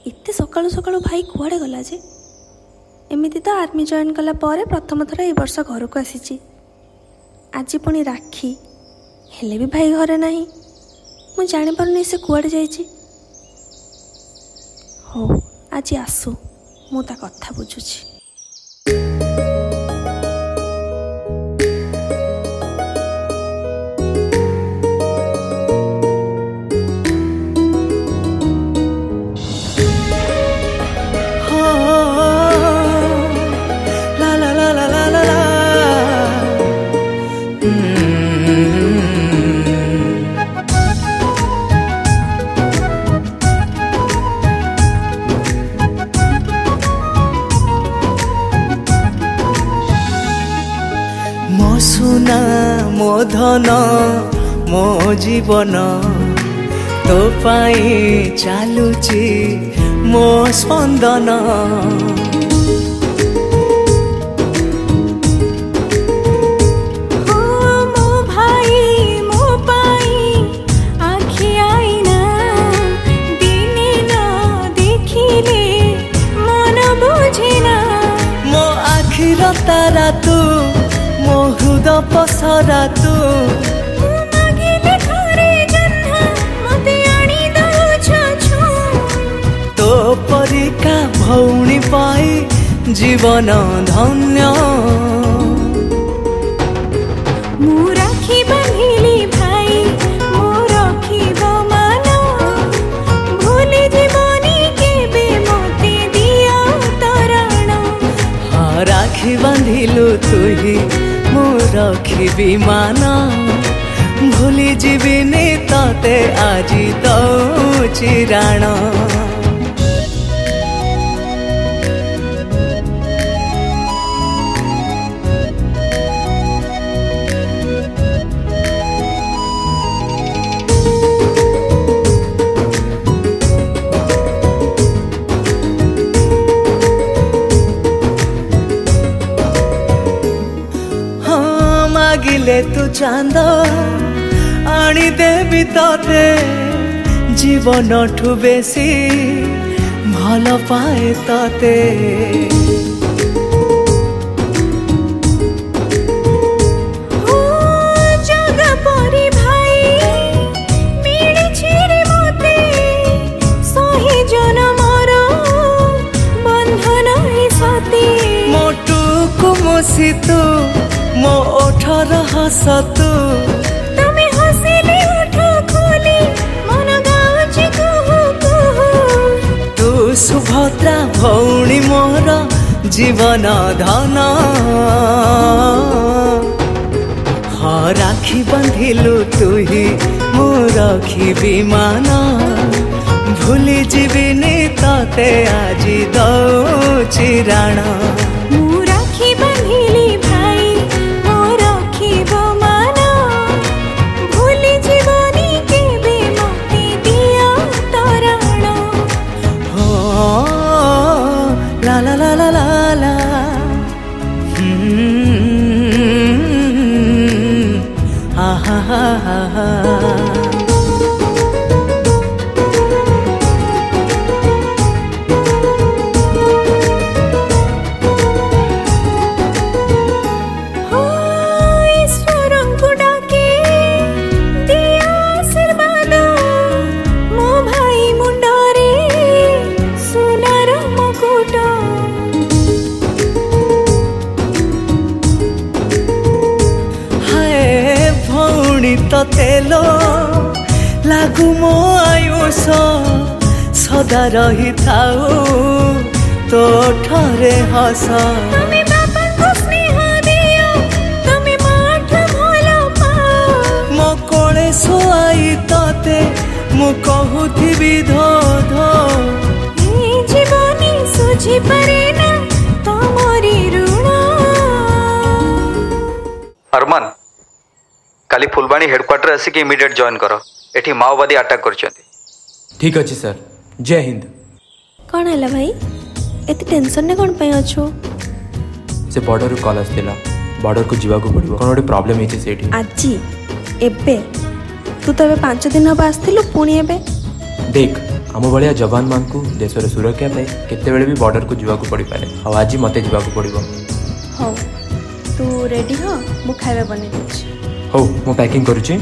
एते सकाळु सकाळु भाई कुआडे गला जे? एमिति तो आर्मी जॉइन कला परे प्रथम थर ए वर्ष घर को आसी। आज पुणी राखी हेले भी भाई घरे नहीं। मु जानि पारुनी से कुआडे जाइछि। हो आज आसु मु ता कथा बुझुछि। मो सुना मो धन मो जीवन तो पाई चालुची मो स्पंदन। तारा तू मो हृद पसरा तू तो परिका भौणी पाई जीवन धन्य। मु राखी बांधिली भाई मो रखिब मान भूली जीवनी केबे मते दिया तरण। हाँ राखी बांधिलु तुही मु रखिबी मान भूली जीविनी तते आजी दौची राण। मागिले तू चांद आनी देवी तते जीवन ठु बेसी भल पाए तते। मोटू कुमसी तू मो ओठर हसतु तमे हसिले ओठ खोली मन गाउछि कुहु कुहु। तू सुभद्रा भौणी मोर जीवन धन। हाँ राखी बांधिलु तुही मु रखिबी मान भूली जीविनी तते आजी दौची राण। मु राखी बांधिली भाई मो रखिब मान भूली जीवनी केबे मते दिया तरण। हो ला ला ला ला ला ला आहा हा हा हा। तेलो लागू मो आयुष सदा रही थाऊ तो ठरे हस। तमे बापा को स्नेह दियो तमे माठ भलो पाओ मो कोळे सोई तते मु कहूथिबी धो धो। ए जीवनी सुझी परे ना तमरी ऋण। अरमान काली फुलबाणी हेडक्वार्टर आसिक इमिडिएट जॉइन कर। एठी माओवादी अटैक करछंती। ठीक अछि सर। जय हिंद। कौन है भाई एते टेंशन ने कौन पे अछो? से बॉर्डर रू कॉल आस्तिला बॉर्डर को जीवा को पड़िबो कोन ओडी प्रॉब्लम हेछि सेठी। आजी एबे तू तो 5 दिन हम आसथिलु पुणी एबे देख आम भाया जवान मान को देशर सुरक्षा पाई केतेबेले भी बॉर्डर को जीवा पड़ पारे आज मते जीवा पड़ो। हौ तू रेडी हो मु खाଇବା बनै देछि। हौ मु पैकिंग करूची।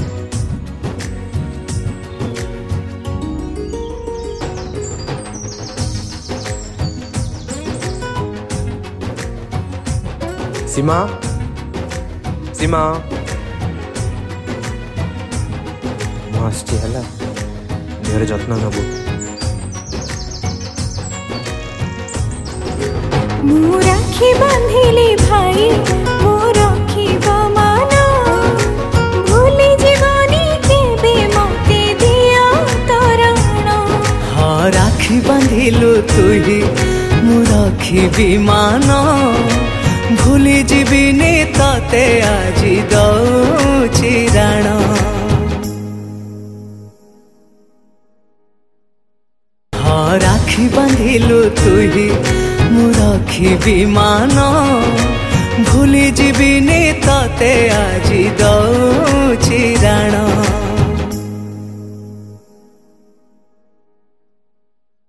सीमा सीमा है देहर जत्न नबू। मु राखी बांधिली भाई मो रखिब मान भूली जीवनी केबे मते दिया तोरण। हाँ राखी बांधिलु तुही मु रखिबी मान भूली जीविनी तते आजी दौची राण। हाँ राखी बांधिलु तुही मु रखिबी मान भूली जीविनी तते आजी